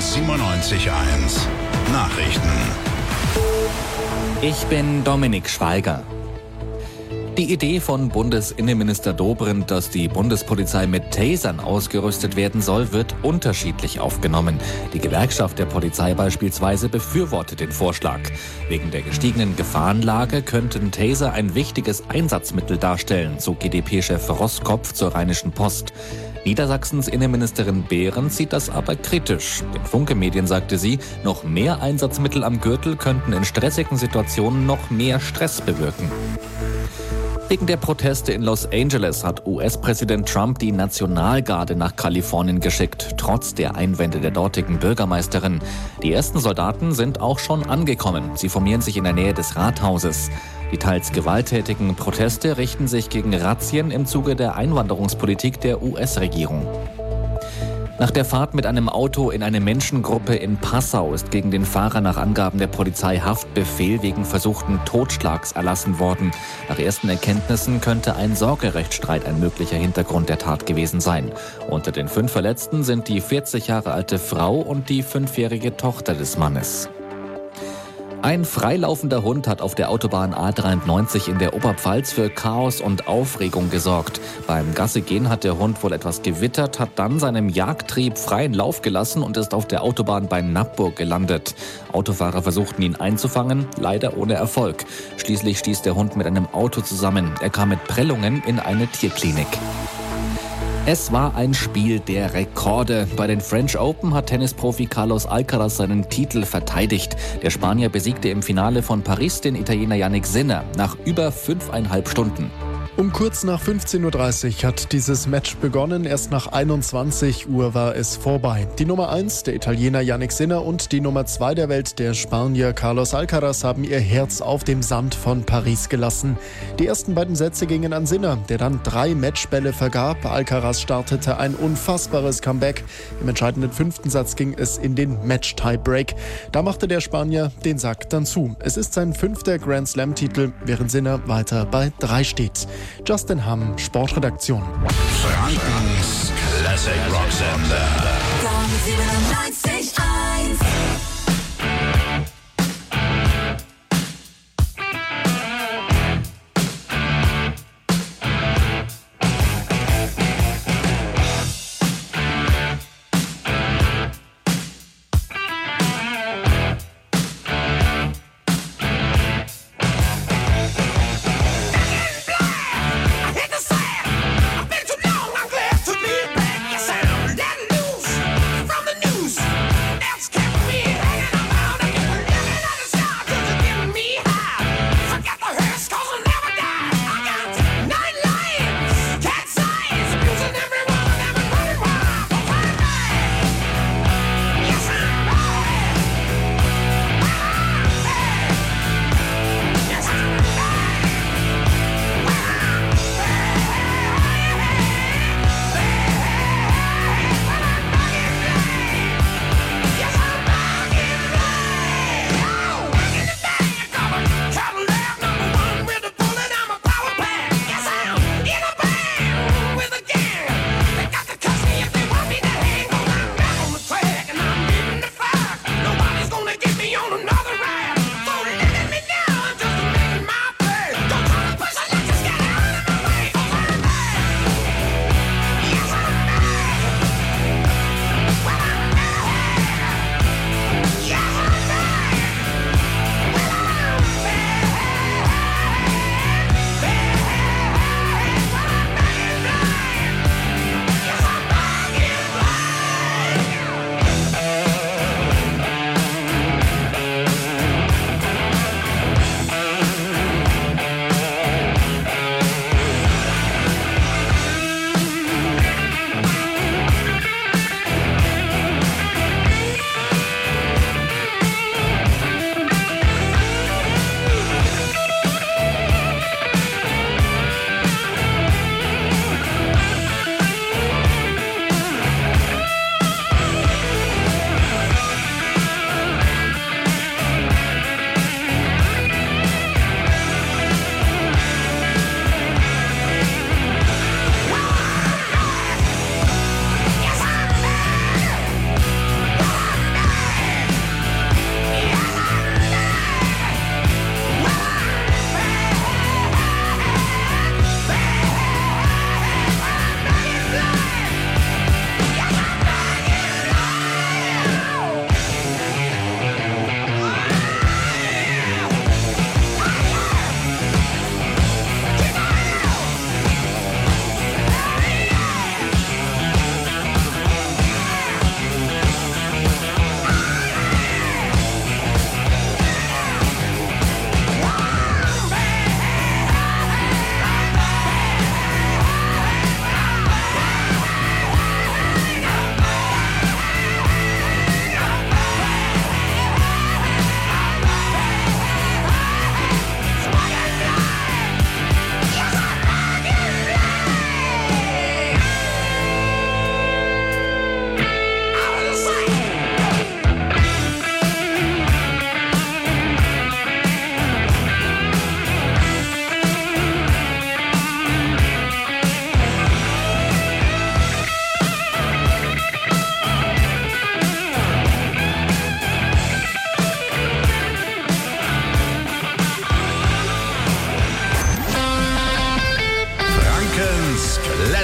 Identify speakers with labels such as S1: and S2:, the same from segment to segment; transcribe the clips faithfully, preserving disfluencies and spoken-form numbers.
S1: siebenundneunzig Komma eins Nachrichten.
S2: Ich bin Dominik Schweiger. Die Idee von Bundesinnenminister Dobrindt, dass die Bundespolizei mit Tasern ausgerüstet werden soll, wird unterschiedlich aufgenommen. Die Gewerkschaft der Polizei beispielsweise befürwortet den Vorschlag. Wegen der gestiegenen Gefahrenlage könnten Taser ein wichtiges Einsatzmittel darstellen, so G d P-Chef Roskopf zur Rheinischen Post. Niedersachsens Innenministerin Behrens sieht das aber kritisch. Den Funke-Medien sagte sie, noch mehr Einsatzmittel am Gürtel könnten in stressigen Situationen noch mehr Stress bewirken. Wegen der Proteste in Los Angeles hat U S-Präsident Trump die Nationalgarde nach Kalifornien geschickt, trotz der Einwände der dortigen Bürgermeisterin. Die ersten Soldaten sind auch schon angekommen. Sie formieren sich in der Nähe des Rathauses. Die teils gewalttätigen Proteste richten sich gegen Razzien im Zuge der Einwanderungspolitik der U S-Regierung. Nach der Fahrt mit einem Auto in eine Menschengruppe in Passau ist gegen den Fahrer nach Angaben der Polizei Haftbefehl wegen versuchten Totschlags erlassen worden. Nach ersten Erkenntnissen könnte ein Sorgerechtsstreit ein möglicher Hintergrund der Tat gewesen sein. Unter den fünf Verletzten sind die vierzig Jahre alte Frau und die fünfjährige Tochter des Mannes. Ein freilaufender Hund hat auf der Autobahn A dreiundneunzig in der Oberpfalz für Chaos und Aufregung gesorgt. Beim Gassigehen hat der Hund wohl etwas gewittert, hat dann seinem Jagdtrieb freien Lauf gelassen und ist auf der Autobahn bei Nappburg gelandet. Autofahrer versuchten ihn einzufangen, leider ohne Erfolg. Schließlich stieß der Hund mit einem Auto zusammen. Er kam mit Prellungen in eine Tierklinik. Es war ein Spiel der Rekorde. Bei den French Open hat Tennisprofi Carlos Alcaraz seinen Titel verteidigt. Der Spanier besiegte im Finale von Paris den Italiener Jannik Sinner nach über fünfeinhalb Stunden.
S3: Um kurz nach fünfzehn Uhr dreißig hat dieses Match begonnen. Erst nach einundzwanzig Uhr war es vorbei. Die Nummer eins, der Italiener Jannik Sinner, und die Nummer zwei der Welt, der Spanier Carlos Alcaraz, haben ihr Herz auf dem Sand von Paris gelassen. Die ersten beiden Sätze gingen an Sinner, der dann drei Matchbälle vergab. Alcaraz startete ein unfassbares Comeback. Im entscheidenden fünften Satz ging es in den Match-Tiebreak. Da machte der Spanier den Sack dann zu. Es ist sein fünfter Grand-Slam-Titel, während Sinner weiter bei drei steht. Justin Hamm, Sportredaktion.
S1: Frankens Classic Rocksender.
S4: siebenundneunzig Komma eins
S5: I've been too long, I'm glad to be back. You sound that news.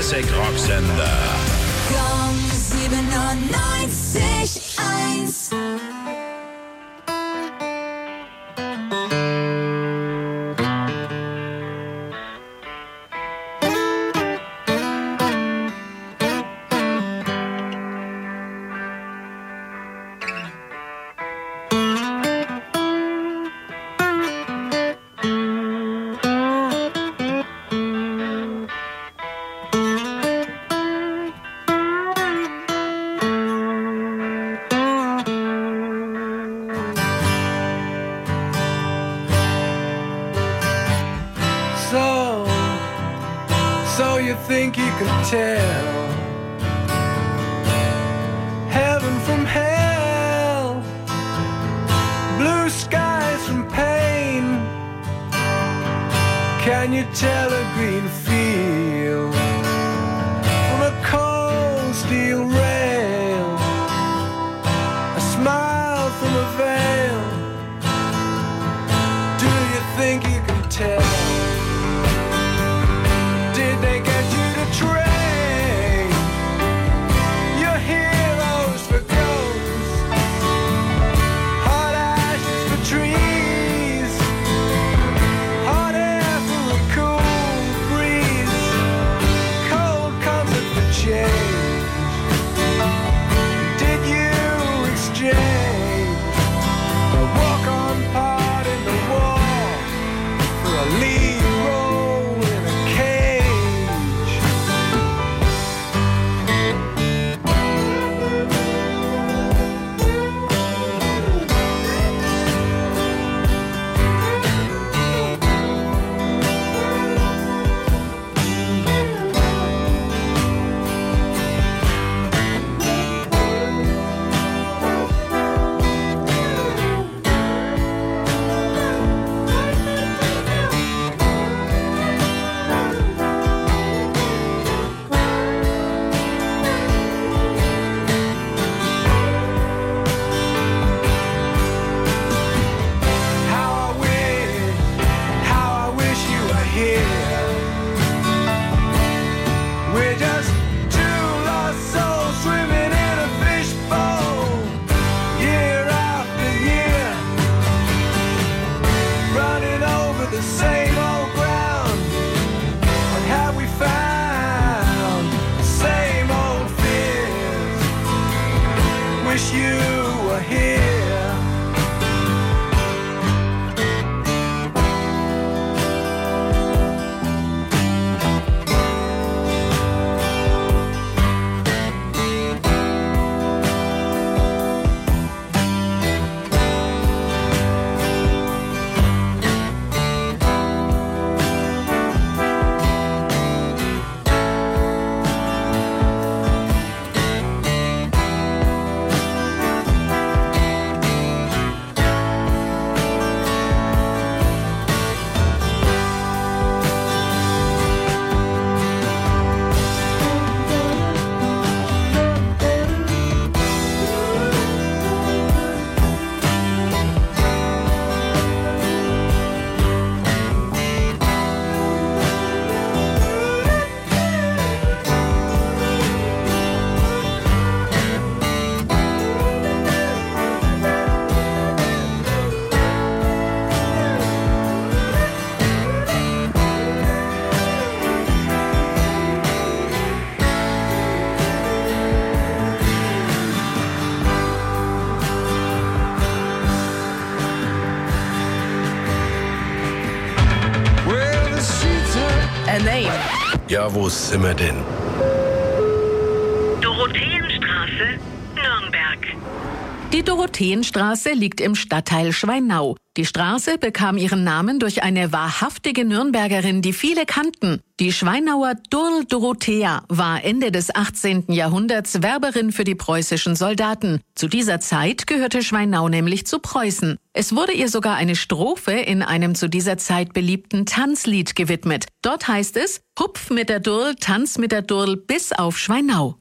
S1: Classic Rocksender.
S4: Gong siebenundneunzig eins.
S5: Think you could tell heaven from hell, blue skies from pain. Can you tell a green field from a cold steel rail, a smile from a veil? Do you think you can tell? Did they get you to train your heroes for ghosts, hot ashes for trees, hot air for a cool breeze, cold comfort for change? Did you exchange a walk-on part in the war for a lead role in a cage?
S6: Ja, wo sind wir denn?
S7: Dorotheenstraße, Nürnberg.
S8: Die Dorotheenstraße liegt im Stadtteil Schweinau. Die Straße bekam ihren Namen durch eine wahrhaftige Nürnbergerin, die viele kannten. Die Schweinauer Durl Dorothea war Ende des achtzehnten Jahrhunderts Werberin für die preußischen Soldaten. Zu dieser Zeit gehörte Schweinau nämlich zu Preußen. Es wurde ihr sogar eine Strophe in einem zu dieser Zeit beliebten Tanzlied gewidmet. Dort heißt es: Hupf mit der Durl, tanz mit der Durl bis auf Schweinau.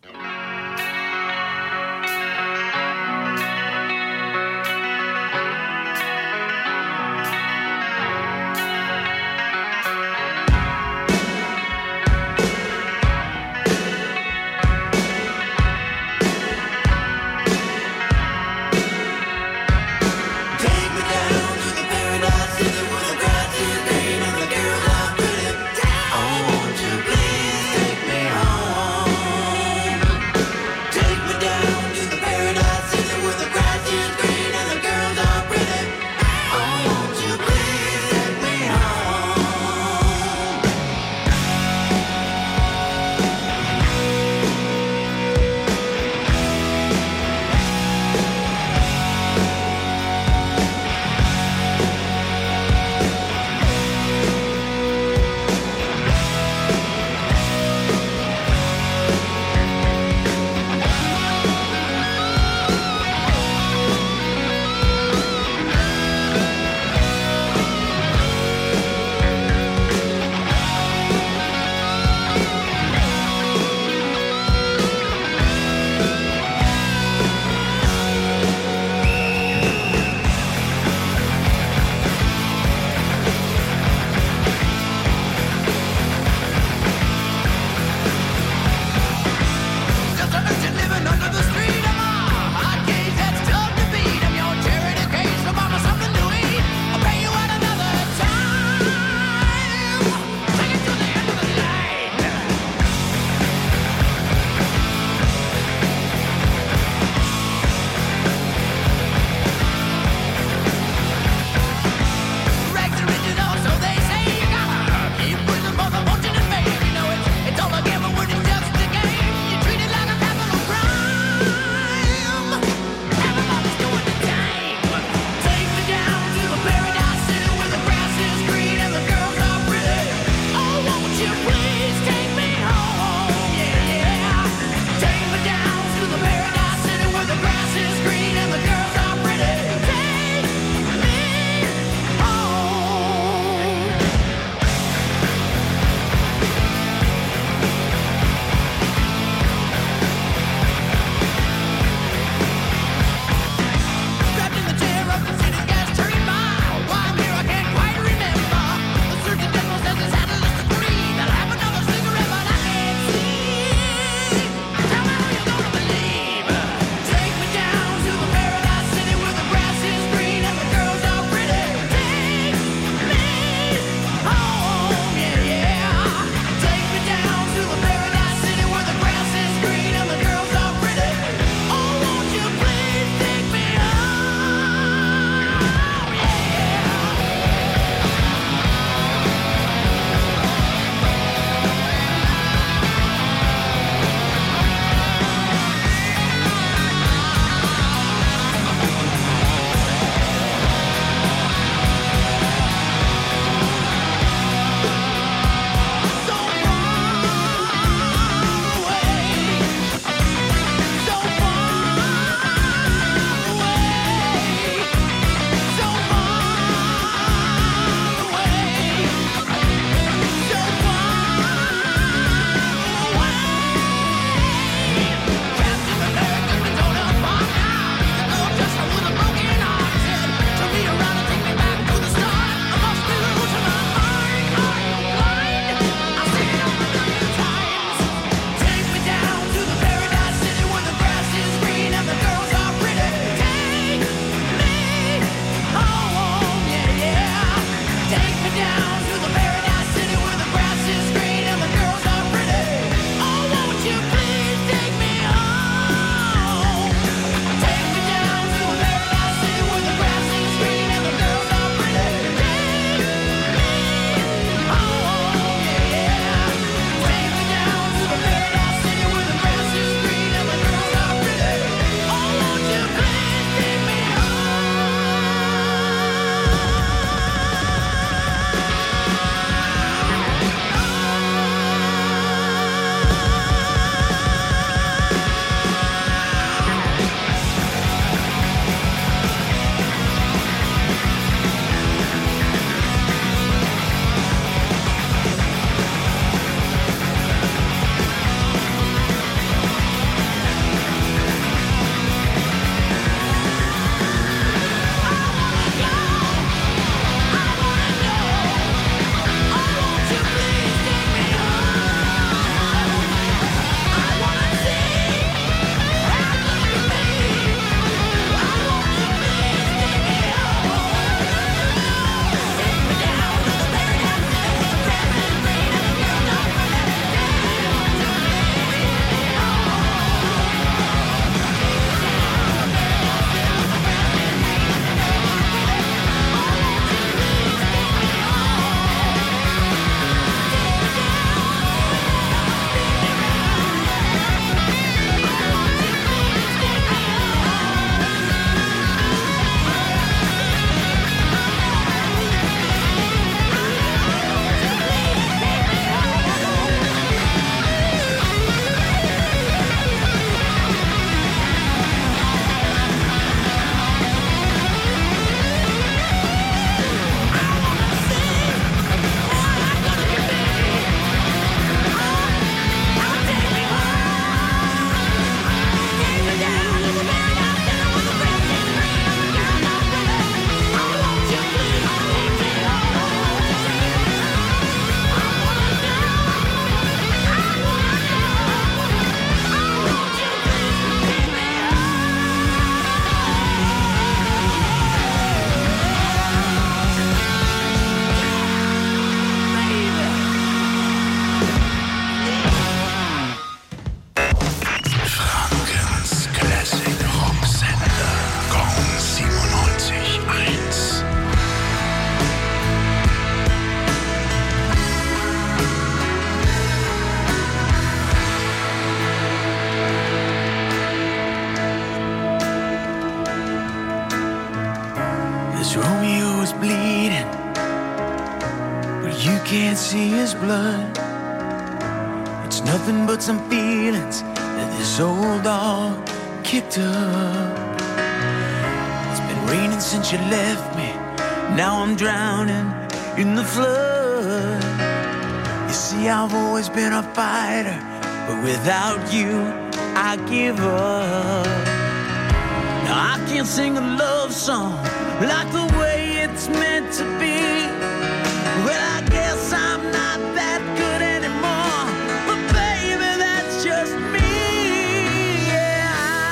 S5: 'Cause Romeo is bleeding, but you can't see his blood. It's nothing but some feelings that this old dog kicked up. It's been raining since you left me. Now I'm drowning in the flood. You see, I've always been a fighter, but without you, I give up. Now I can't sing a love song like the way it's meant to be. Well, I guess I'm not that good anymore, but baby, that's just me. Yeah,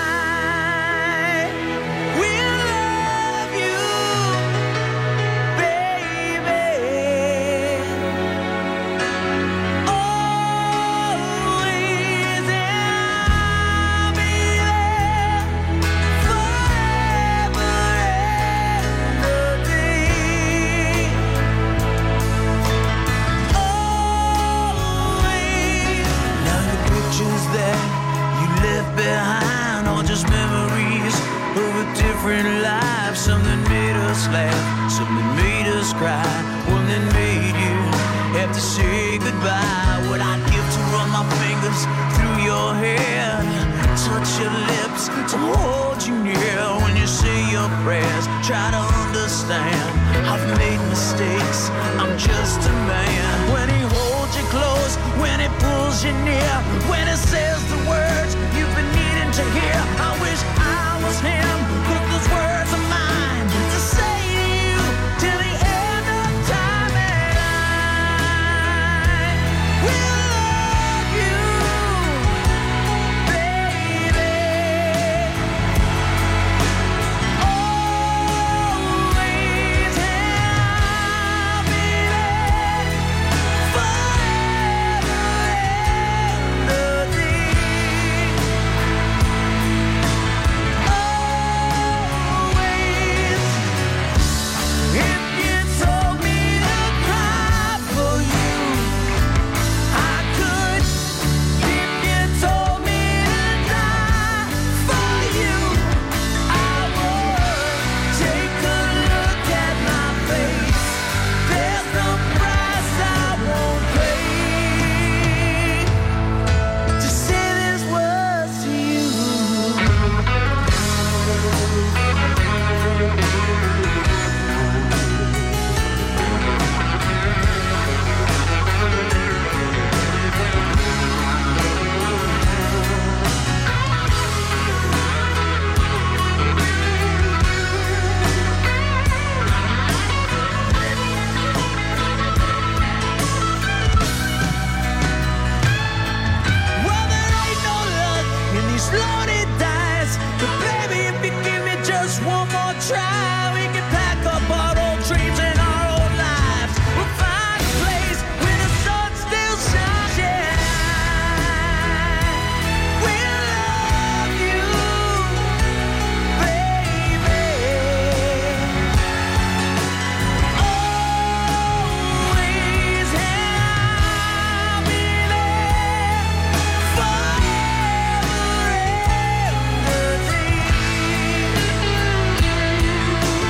S5: I will love you, baby, always, and I'll be there forever and a day. Always. Now the pictures that you left behind are just memories of a different life. Something made us laugh, something made us cry, one that made you have to say goodbye. What I'd give to run my fingers through your hair, touch your lips, to hold you near when you say your prayers. Try to understand, I've made mistakes, I'm just a man. When he holds you close, when he pulls you near, when he says the words you've been needing to hear, I wish I was him, 'cause those words are mine to say to you till the end of time. And I will love you, baby, always, and I'll be there forever and a day. Always. If you told me to cry for you, I could. If you told me to die for you, I would. Take a look at my face. There's no price I won't pay to say these words to you. Well, there ain't no luck in these loaded dice, but baby, if you give me just one more try, we can pack up our old dreams and our old lives. We'll find a place where the sun still shines. Yeah, we'll love you, baby, always, and I'll be there forever and a day.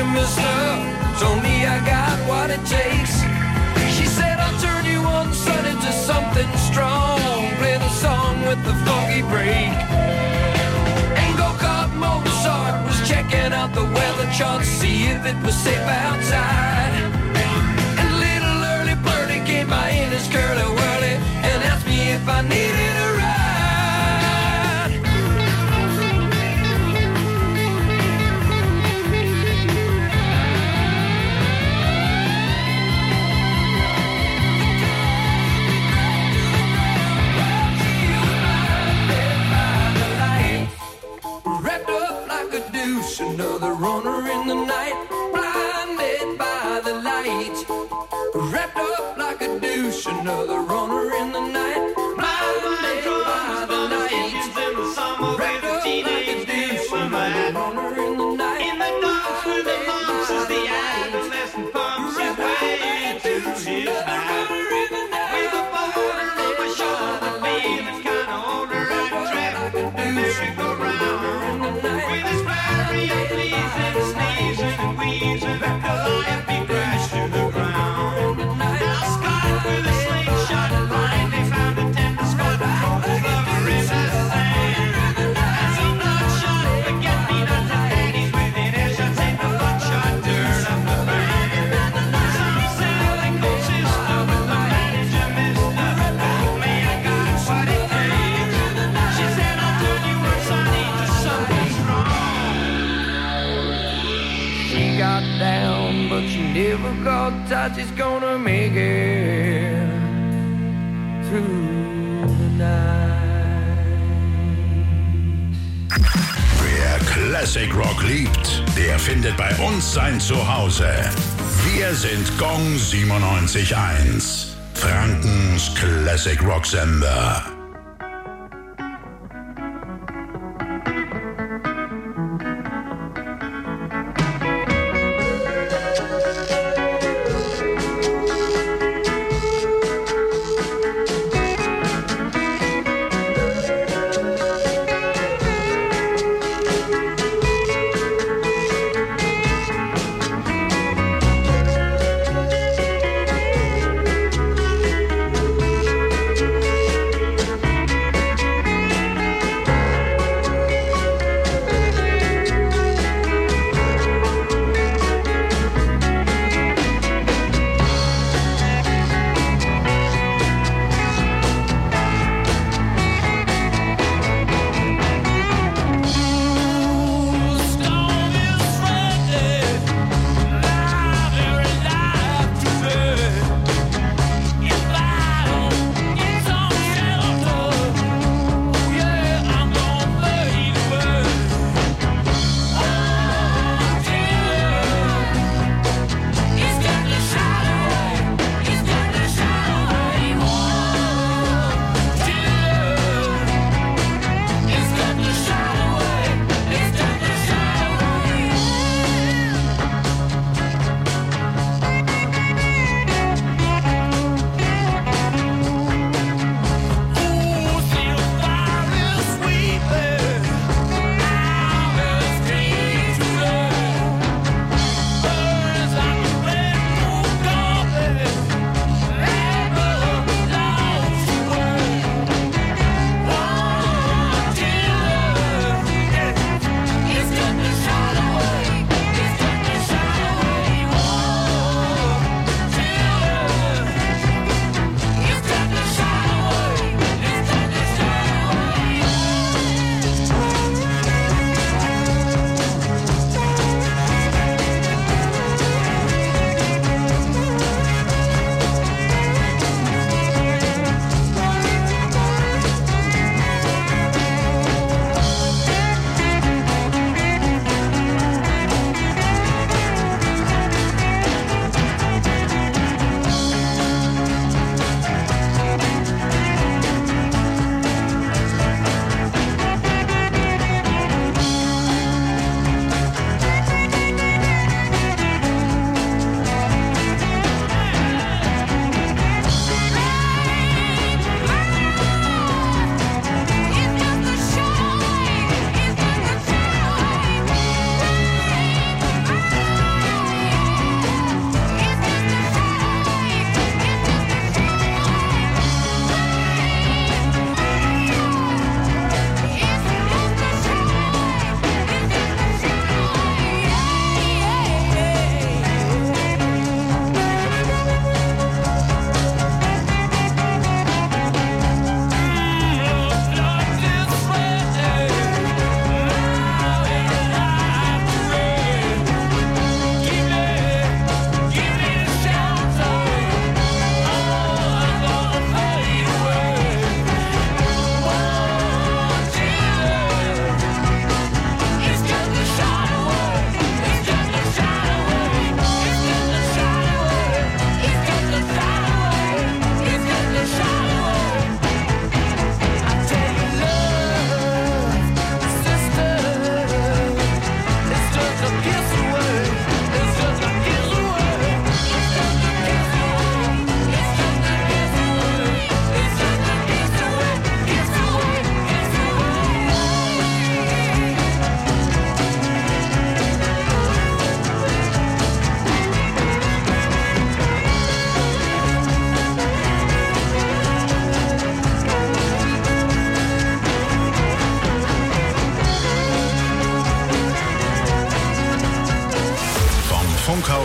S5: mister. Told me I got what it takes. She said I'll turn you on, son, into something strong. Play the song with the funky break. And go-kart Mozart was checking out the weather chart to see if it was safe outside. And little early birdie came by in his curly-whirly and asked me if I needed a ride. Another runner in the night, blinded by the light. Wrapped up like a douche, another runner in the night, blinded by the light. Wrapped up like a douche, another runner in the night. In the dark with the moss as the adolescent pumps his way to his back. With a boulder on my shoulder, feeling kinda older and trapped in the merry-go-round. With his battery and pleasing, sneezing and wheezing, the life he crashed to the ground. Now Scott with a slingshot and line, they found a tender spot over in his hand. And some bloodshot forget-me-not ladies within earshots in the bloodshot dirt of the band. Some selling gold sister with the manager, mister. Told me I got what it takes. She said I'll turn you on, sonny, to something strong. She got down, but she never got touch. She's gonna make it through the night.
S1: Wer Classic Rock liebt, der findet bei uns sein Zuhause. Wir sind Gong siebenundneunzig Komma eins, Frankens Classic Rock Sender.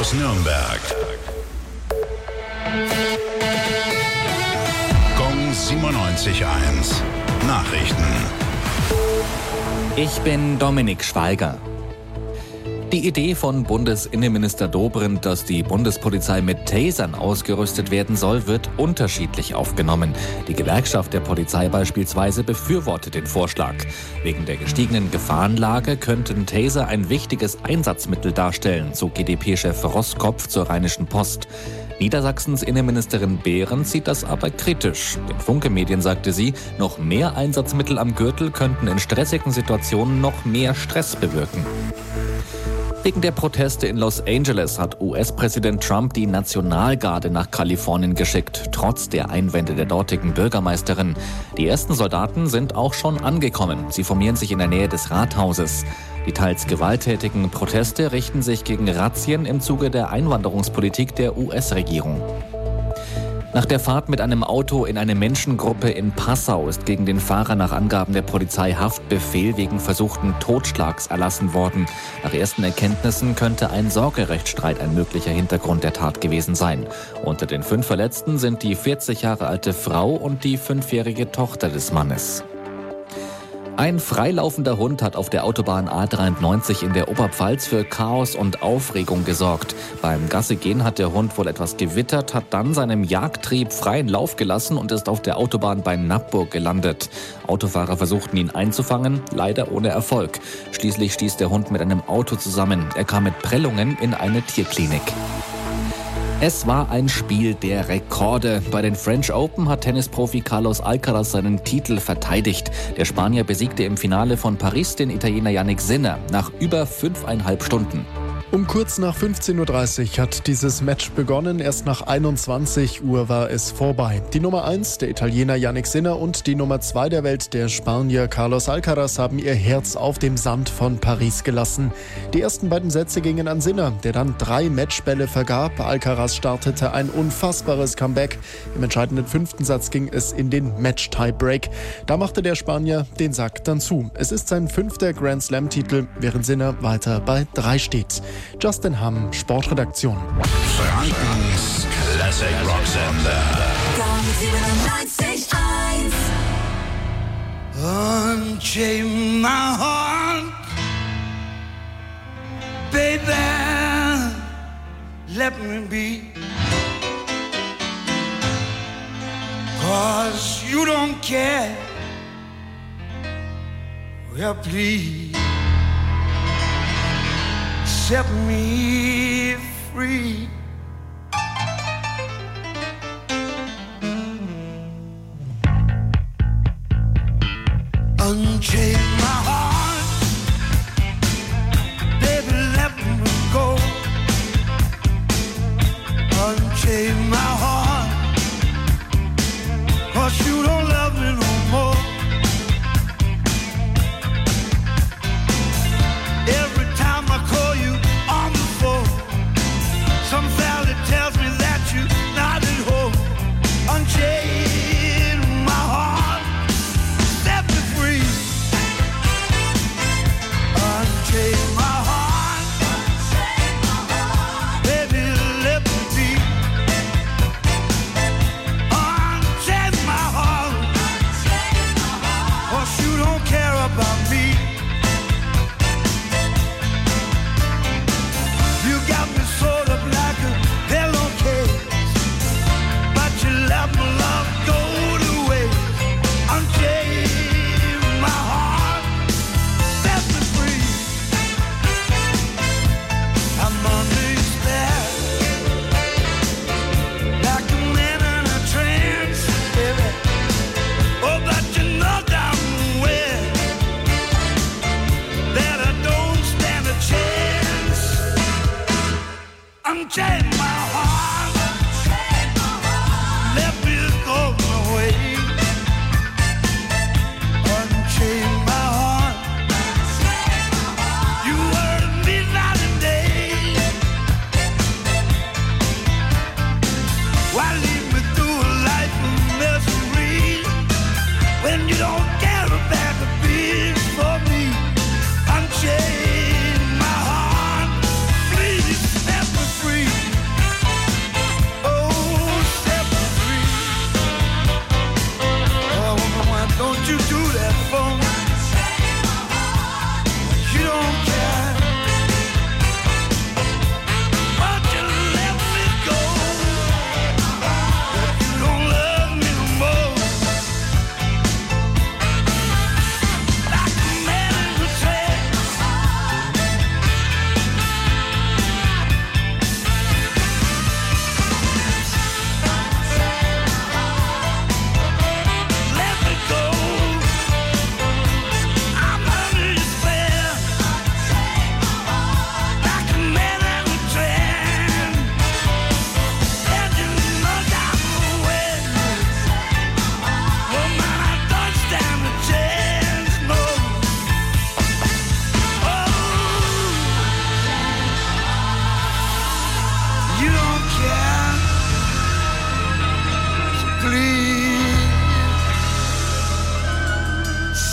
S1: aus Nürnberg. Gong siebenundneunzig Komma eins. Nachrichten.
S2: Ich bin Dominik Schweiger. Die Idee von Bundesinnenminister Dobrindt, dass die Bundespolizei mit Tasern ausgerüstet werden soll, wird unterschiedlich aufgenommen. Die Gewerkschaft der Polizei beispielsweise befürwortet den Vorschlag. Wegen der gestiegenen Gefahrenlage könnten Taser ein wichtiges Einsatzmittel darstellen, so G d P-Chef Roskopf zur Rheinischen Post. Niedersachsens Innenministerin Behrens sieht das aber kritisch. Den Funke-Medien sagte sie, noch mehr Einsatzmittel am Gürtel könnten in stressigen Situationen noch mehr Stress bewirken. Wegen der Proteste in Los Angeles hat U S-Präsident Trump die Nationalgarde nach Kalifornien geschickt, trotz der Einwände der dortigen Bürgermeisterin. Die ersten Soldaten sind auch schon angekommen. Sie formieren sich in der Nähe des Rathauses. Die teils gewalttätigen Proteste richten sich gegen Razzien im Zuge der Einwanderungspolitik der U S-Regierung. Nach der Fahrt mit einem Auto in eine Menschengruppe in Passau ist gegen den Fahrer nach Angaben der Polizei Haftbefehl wegen versuchten Totschlags erlassen worden. Nach ersten Erkenntnissen könnte ein Sorgerechtsstreit ein möglicher Hintergrund der Tat gewesen sein. Unter den fünf Verletzten sind die vierzig Jahre alte Frau und die fünfjährige Tochter des Mannes. Ein freilaufender Hund hat auf der Autobahn A dreiundneunzig in der Oberpfalz für Chaos und Aufregung gesorgt. Beim Gassigehen hat der Hund wohl etwas gewittert, hat dann seinem Jagdtrieb freien Lauf gelassen und ist auf der Autobahn bei Nappburg gelandet. Autofahrer versuchten ihn einzufangen, leider ohne Erfolg. Schließlich stieß der Hund mit einem Auto zusammen. Er kam mit Prellungen in eine Tierklinik. Es war ein Spiel der Rekorde. Bei den French Open hat Tennisprofi Carlos Alcaraz seinen Titel verteidigt. Der Spanier besiegte im Finale von Paris den Italiener Yannick Sinner nach über fünfeinhalb Stunden.
S3: Um kurz nach fünfzehn Uhr dreißig hat dieses Match begonnen. Erst nach einundzwanzig Uhr war es vorbei. Die Nummer eins, der Italiener Yannick Sinner, und die Nummer zwei der Welt, der Spanier Carlos Alcaraz, haben ihr Herz auf dem Sand von Paris gelassen. Die ersten beiden Sätze gingen an Sinner, der dann drei Matchbälle vergab. Alcaraz startete ein unfassbares Comeback. Im entscheidenden fünften Satz ging es in den Match-Tiebreak. Da machte der Spanier den Sack dann zu. Es ist sein fünfter Grand-Slam-Titel, während Sinner weiter bei drei steht. Justin Hamm, Sportredaktion.
S1: Frankens Classic Rock Sender.
S4: Gong siebenundneunzig Komma eins.
S5: Unchain my heart, baby, let me be. 'Cause you don't care, well please set me free. Unchain my heart, baby, let me go. Unchain my heart, 'cause you don't love me no more. Every time I call you on the phone, some valley tells me that you're not at home. Unchain my heart, set me free. Unchain my heart, baby, let me be.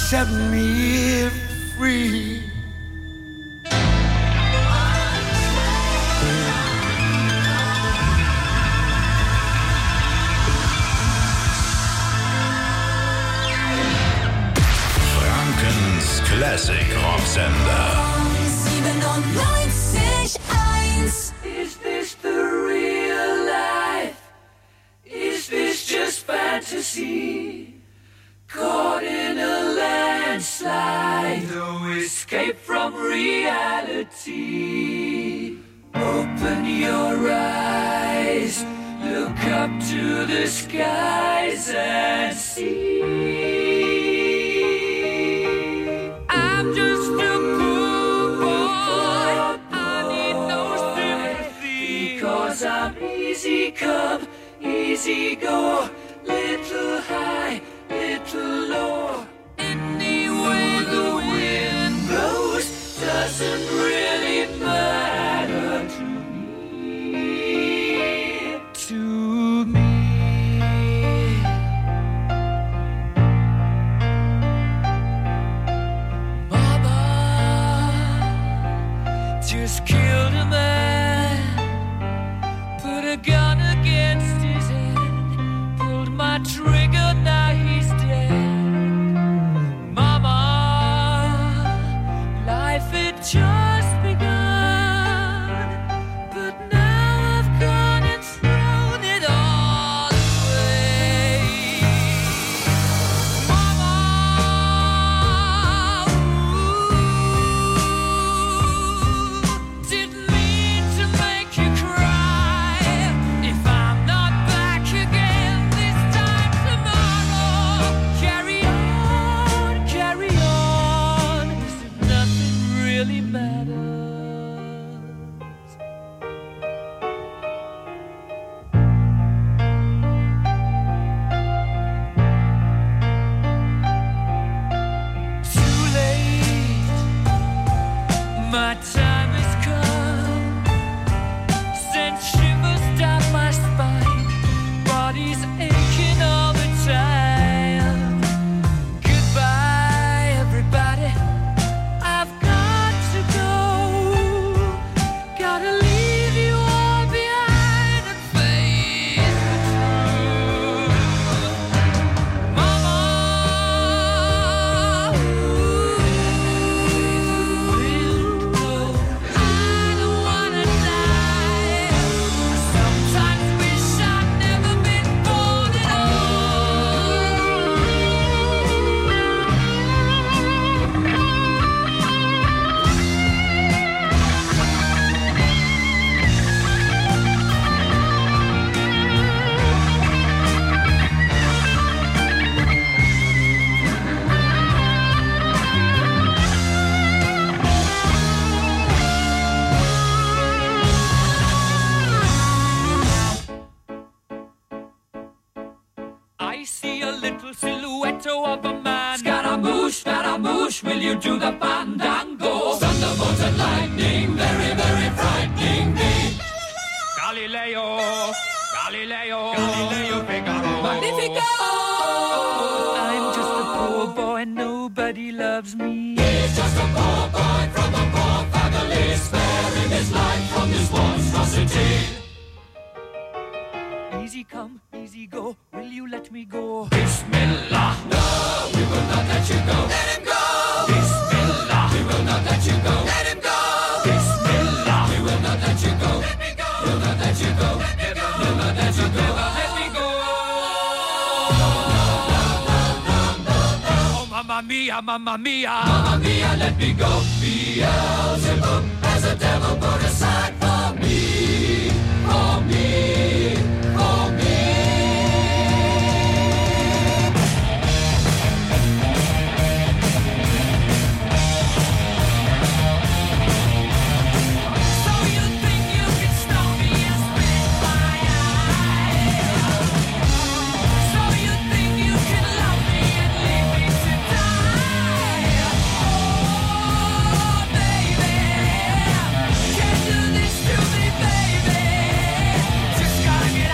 S5: set me free.
S1: Frankens Classic Rocksender.
S4: siebenundneunzig eins.
S5: Is this the real life? Is this just fantasy? Caught in a landslide, no escape from reality. Open your eyes, look up to the skies and see. I'm just a poor boy, I need no sympathy, because I'm easy come, easy go, little high, little low. Any way the wind blows doesn't really matter to me. To me. Mama just killed a man, put a gun against his head, pulled my trigger, now he's dead. Mama, life had just begun, but now I've gone and thrown it all away. Mama, ooh, didn't mean to make you cry. If I'm not back again this time tomorrow, carry on, carry on, as if nothing really matters. Too late, my time has come. Sent shivers down my spine, body's aching all the time. Goodbye, everybody, I've got to go. Gotta leave you all behind and face the truth. Mama, ooh, I don't wanna die. I sometimes wish I'd never been born at I see a little silhouette of a man. Scaramouche, Scaramouche, will you do the fandango? Thunderbolts and lightning, very, very frightening me. Galileo, Galileo, Galileo Figaro. Magnifico! I'm just a poor boy, nobody loves me. He's just a poor boy from a poor family, sparing his life from this monstrosity. Easy come, easy go, will you let me go? Bismillah, no, we will not let you go. Let him go! Bismillah, we will not let you go. Let him go! Bismillah, we will not let you go. Let me go! We'll not let you go. Let me go! We'll not let you go. Let me go! Oh, mamma mia, mamma mia, mamma mia, let me go. Beelzebub has a devil put aside for me, for me, for me. So you think you can stop me and spit my eye? So you think you can love me and leave me to die? Oh, baby, can't do this to me, baby. Just gotta get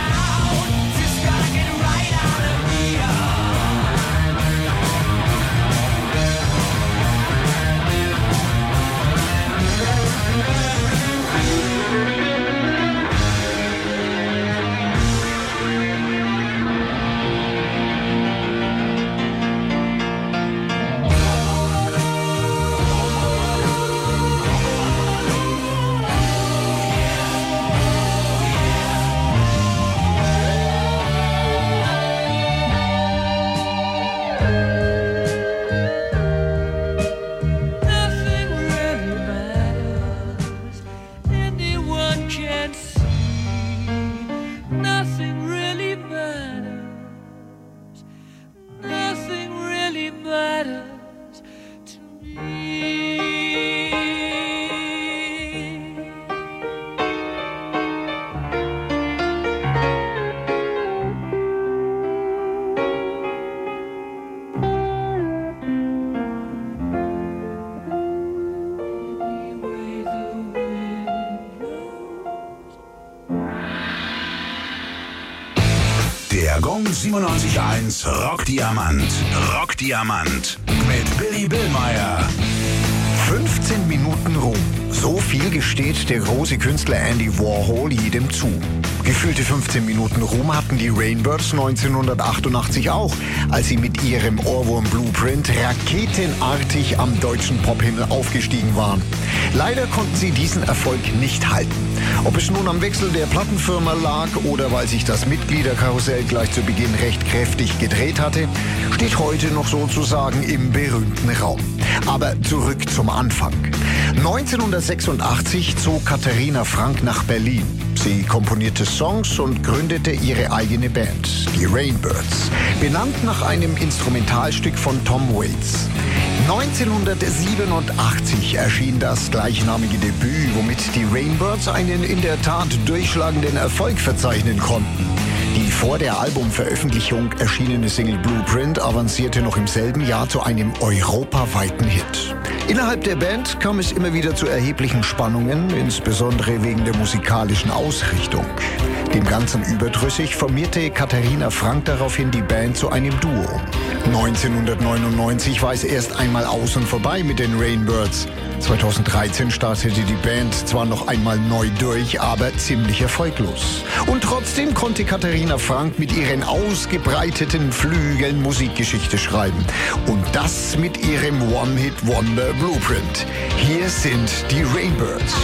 S1: Der Gong siebenundneunzig Komma eins Rockdiamant. Rockdiamant. Mit Billy Billmeyer.
S6: fünfzehn Minuten Ruhm. So viel gesteht der große Künstler Andy Warhol jedem zu. Gefühlte fünfzehn Minuten Ruhm hatten die Rainbirds neunzehnhundertachtundachtzig auch, als sie mit ihrem Ohrwurm Blueprint raketenartig am deutschen Pophimmel aufgestiegen waren. Leider konnten sie diesen Erfolg nicht halten. Ob es nun am Wechsel der Plattenfirma lag oder weil sich das Mitgliederkarussell gleich zu Beginn recht kräftig gedreht hatte, steht heute noch sozusagen im berühmten Raum. Aber zurück zum Anfang. neunzehnhundertsechsundachtzig zog Katharina Frank nach Berlin. Sie komponierte Songs und gründete ihre eigene Band, die Rainbirds, benannt nach einem Instrumentalstück von Tom Waits. neunzehnhundertsiebenundachtzig erschien das gleichnamige Debüt, womit die Rainbirds einen in der Tat durchschlagenden Erfolg verzeichnen konnten. Die vor der Albumveröffentlichung erschienene Single Blueprint avancierte noch im selben Jahr zu einem europaweiten Hit. Innerhalb der Band kam es immer wieder zu erheblichen Spannungen, insbesondere wegen der musikalischen Ausrichtung. Dem Ganzen überdrüssig formierte Katharina Frank daraufhin die Band zu einem Duo. neunzehnhundertneunundneunzig war es erst einmal aus und vorbei mit den Rainbirds. zweitausenddreizehn startete die Band zwar noch einmal neu durch, aber ziemlich erfolglos. Und trotzdem konnte Katharina Frank mit ihren ausgebreiteten Flügeln Musikgeschichte schreiben. Und das mit ihrem One-Hit-Wonder Blueprint. Hier sind die Rainbirds.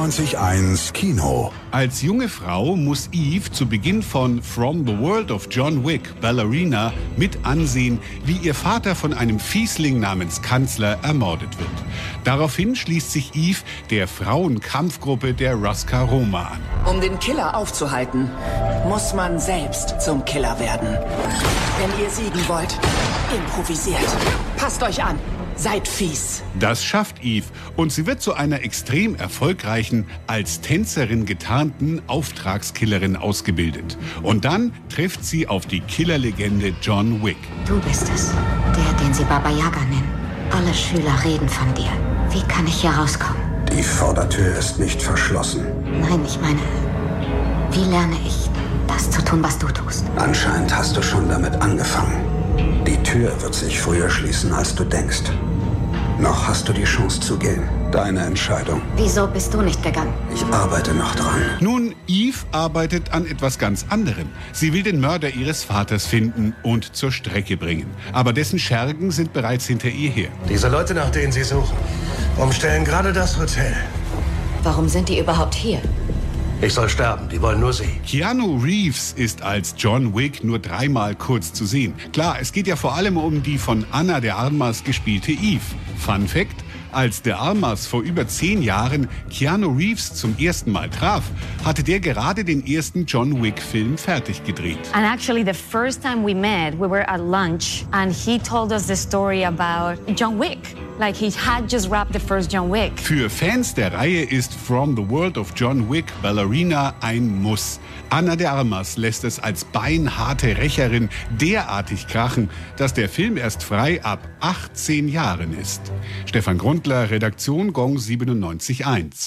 S1: siebenundneunzig Komma eins Kino.
S9: Als junge Frau muss Eve zu Beginn von From the World of John Wick, Ballerina, mit ansehen, wie ihr Vater von einem Fiesling namens Kanzler ermordet wird. Daraufhin schließt sich Eve der Frauenkampfgruppe der Ruska Roma an.
S10: Um den Killer aufzuhalten, muss man selbst zum Killer werden. Wenn ihr siegen wollt, improvisiert. Passt euch an. Seid fies.
S9: Das schafft Eve und sie wird zu einer extrem erfolgreichen, als Tänzerin getarnten Auftragskillerin ausgebildet. Und dann trifft sie auf die Killerlegende John Wick.
S11: Du bist es, der, den sie Baba Yaga nennen. Alle Schüler reden von dir. Wie kann ich hier rauskommen?
S12: Die Vordertür ist nicht verschlossen.
S11: Nein, ich meine, wie lerne ich, das zu tun, was du tust?
S12: Anscheinend hast du schon damit angefangen. Die Tür wird sich früher schließen, als du denkst. Noch hast du die Chance zu gehen. Deine Entscheidung.
S11: Wieso bist du nicht gegangen?
S12: Ich arbeite noch dran.
S9: Nun, Eve arbeitet an etwas ganz anderem. Sie will den Mörder ihres Vaters finden und zur Strecke bringen. Aber dessen Schergen sind bereits hinter ihr her.
S13: Diese Leute, nach denen sie suchen, umstellen gerade das Hotel.
S11: Warum sind die überhaupt hier?
S13: Ich soll sterben, die wollen nur sie.
S9: Keanu Reeves ist als John Wick nur dreimal kurz zu sehen. Klar, es geht ja vor allem um die von Ana de Armas gespielte Eve. Fun Fact: Als de Armas vor über zehn Jahren Keanu Reeves zum ersten Mal traf, hatte der gerade den ersten John Wick-Film fertig gedreht.
S14: And actually the first time we met, we were at lunch and he told us the story about John Wick. Like he had just wrapped the first John Wick.
S9: Für Fans der Reihe ist From the World of John Wick, Ballerina ein Muss. Ana de Armas lässt es als beinharte Rächerin derartig krachen, dass der Film erst frei ab achtzehn Jahren ist. Stefan Grundler, Redaktion Gong siebenundneunzig Komma eins.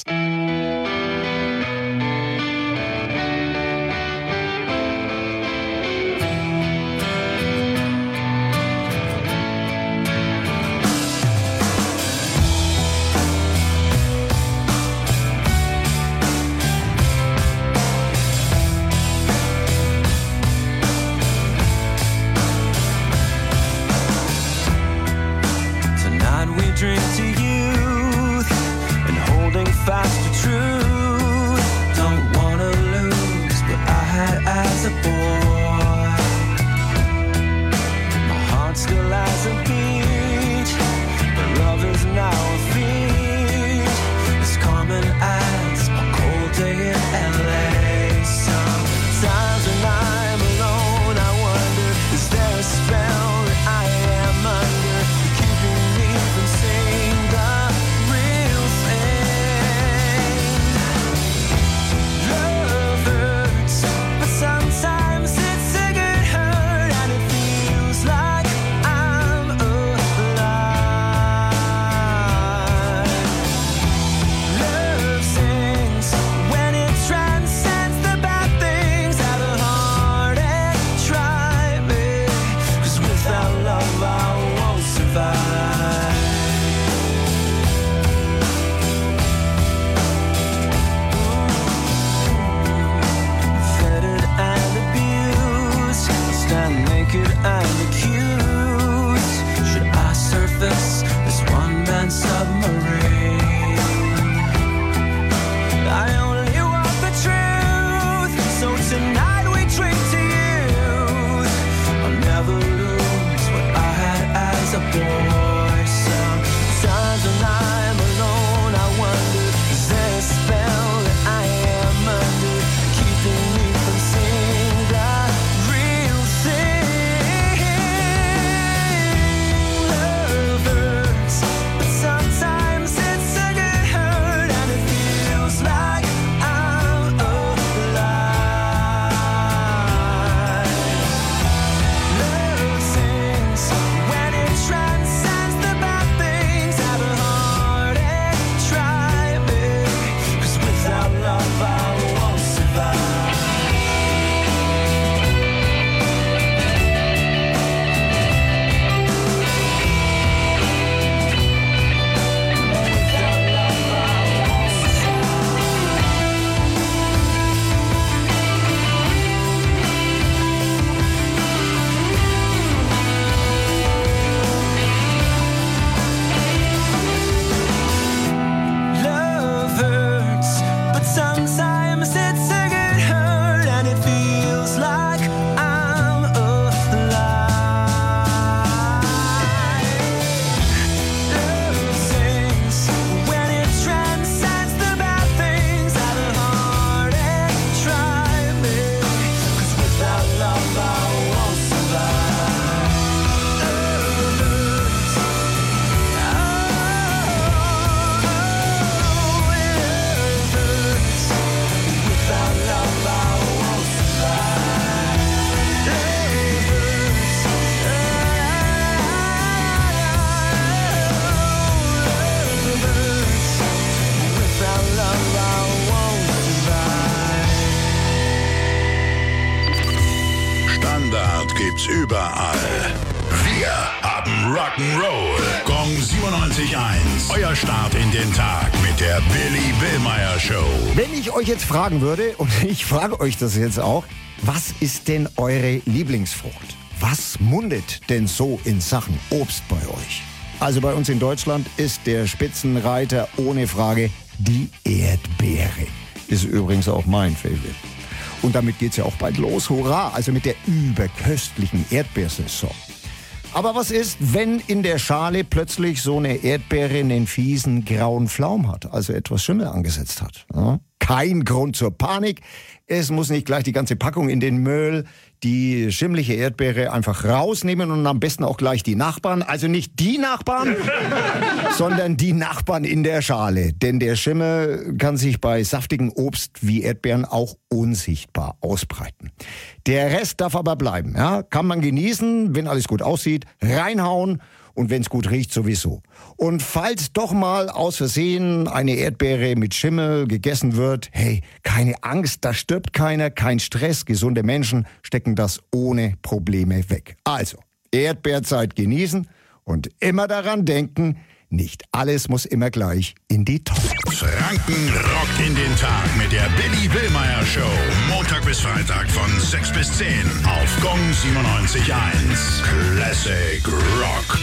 S5: Drink to youth and holding fast to truth. Don't wanna lose what I had as a boy. My heart still has a beat, but love is now a feat. It's common as a cold day in L A. Sometimes when I'm alone, I wonder, is there a spell that I am under, keeping me from seeing the real thing? Love hurts, but sometimes it's a good hurt, and it feels like I'm alive. Love sings when it transcends the bad things that are hard and try me, 'cause without love I won't survive. Fettered and abused, stand naked and accused. Should I surface as one man submarine? I only want the truth, so tonight we drink to youth. I'll never lose what I had as a boy. Sometimes when I'm alone, I wonder, is there a spell that I am under, keeping me from seeing the real thing?
S1: Standard gibt's überall. Wir haben Rock'n'Roll. Gong siebenundneunzig Komma eins. Euer Start in den Tag mit der Billy Billmeyer Show.
S6: Wenn ich euch jetzt fragen würde, und ich frage euch das jetzt auch, was ist denn eure Lieblingsfrucht? Was mundet denn so in Sachen Obst bei euch? Also bei uns in Deutschland ist der Spitzenreiter ohne Frage die Erdbeere. Ist übrigens auch mein Favorite. Und damit geht's ja auch bald los, hurra, also mit der überköstlichen Erdbeersaison. Aber was ist, wenn in der Schale plötzlich so eine Erdbeere einen fiesen grauen Flaum hat, also etwas Schimmel angesetzt hat? Ja? Kein Grund zur Panik. Es muss nicht gleich die ganze Packung in den Müll, die schimmlige Erdbeere einfach rausnehmen und am besten auch gleich die Nachbarn. Also nicht die Nachbarn, sondern die Nachbarn in der Schale. Denn der Schimmel kann sich bei saftigem Obst wie Erdbeeren auch unsichtbar ausbreiten. Der Rest darf aber bleiben. Ja? Kann man genießen, wenn alles gut aussieht, reinhauen. Und wenn es gut riecht, sowieso. Und falls doch mal aus Versehen eine Erdbeere mit Schimmel gegessen wird, hey, keine Angst, da stirbt keiner, kein Stress. Gesunde Menschen stecken das ohne Probleme weg. Also, Erdbeerzeit genießen und immer daran denken, nicht alles muss immer gleich in die Tonne.
S1: Franken rockt in den Tag mit der Billy Billmeyer Show. Montag bis Freitag von sechs bis zehn auf Gong siebenundneunzig Komma eins. Classic Rock.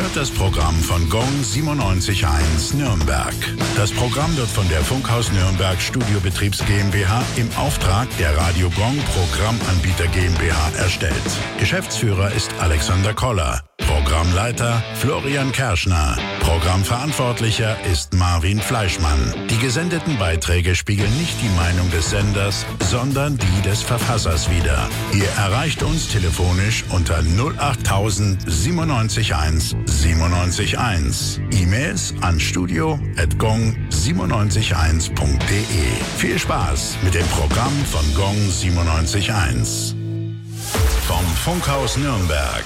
S1: hört das Programm von Gong siebenundneunzig Komma eins Nürnberg. Das Programm wird von der Funkhaus Nürnberg Studiobetriebs GmbH im Auftrag der Radio Gong Programmanbieter GmbH erstellt. Geschäftsführer ist Alexander Koller. Programmleiter Florian Kerschner. Programmverantwortlicher ist Marvin Fleischmann. Die gesendeten Beiträge spiegeln nicht die Meinung des Senders, sondern die des Verfassers wider. Ihr erreicht uns telefonisch unter null acht tausend siebenundneunzig eins siebenundneunzig eins. E-Mails an studio at gong siebenundneunzig eins punkt de. Viel Spaß mit dem Programm von Gong siebenundneunzig Komma eins. Vom Funkhaus Nürnberg.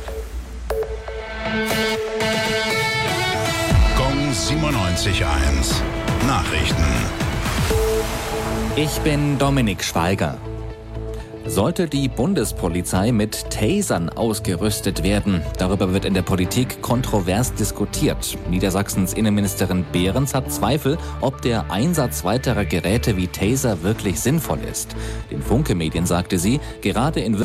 S1: Gong siebenundneunzig Komma eins. Nachrichten.
S2: Ich bin Dominik Schweiger. Sollte die Bundespolizei mit Tasern ausgerüstet werden? Darüber wird in der Politik kontrovers diskutiert. Niedersachsens Innenministerin Behrens hat Zweifel, ob der Einsatz weiterer Geräte wie Taser wirklich sinnvoll ist. Den Funke-Medien sagte sie, gerade in